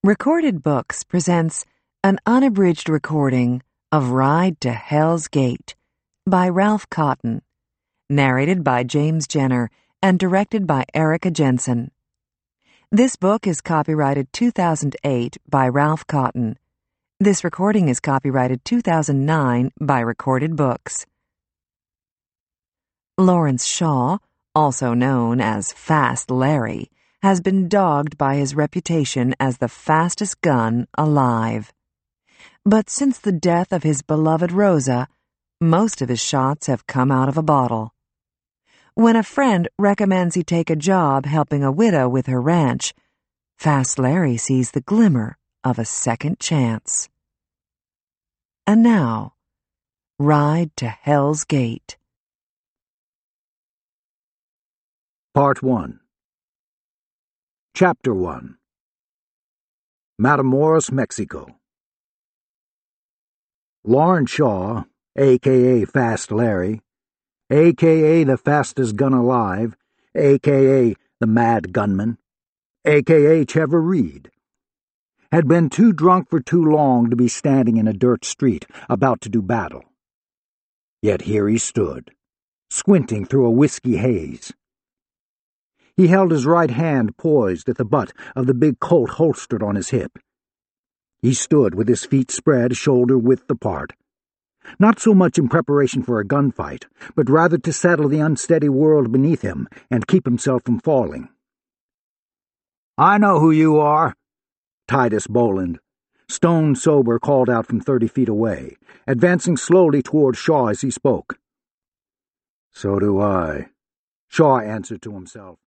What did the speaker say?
Recorded Books presents an unabridged recording of Ride to Hell's Gate by Ralph Cotton, narrated by James Jenner and directed by Erica Jensen. This book is copyrighted 2008 by Ralph Cotton. This recording is copyrighted 2009 by Recorded Books. Lawrence Shaw, also known as Fast Larry, has been dogged by his reputation as the fastest gun alive. But since the death of his beloved Rosa, most of his shots have come out of a bottle. When a friend recommends he take a job helping a widow with her ranch, Fast Larry sees the glimmer of a second chance. And now, Ride to Hell's Gate. Part 1. Chapter 1. Matamoros, Mexico. Lawrence Shaw, a.k.a. Fast Larry, a.k.a. the fastest gun alive, a.k.a. the Mad Gunman, a.k.a. Trevor Reed, had been too drunk for too long to be standing in a dirt street about to do battle. Yet here he stood, squinting through a whiskey haze. He held his right hand poised at the butt of the big Colt holstered on his hip. He stood with his feet spread shoulder-width apart, not so much in preparation for a gunfight, but rather to settle the unsteady world beneath him and keep himself from falling. "I know who you are," Titus Boland, stone-sober, called out from 30 feet away, advancing slowly toward Shaw as he spoke. "So do I," Shaw answered to himself.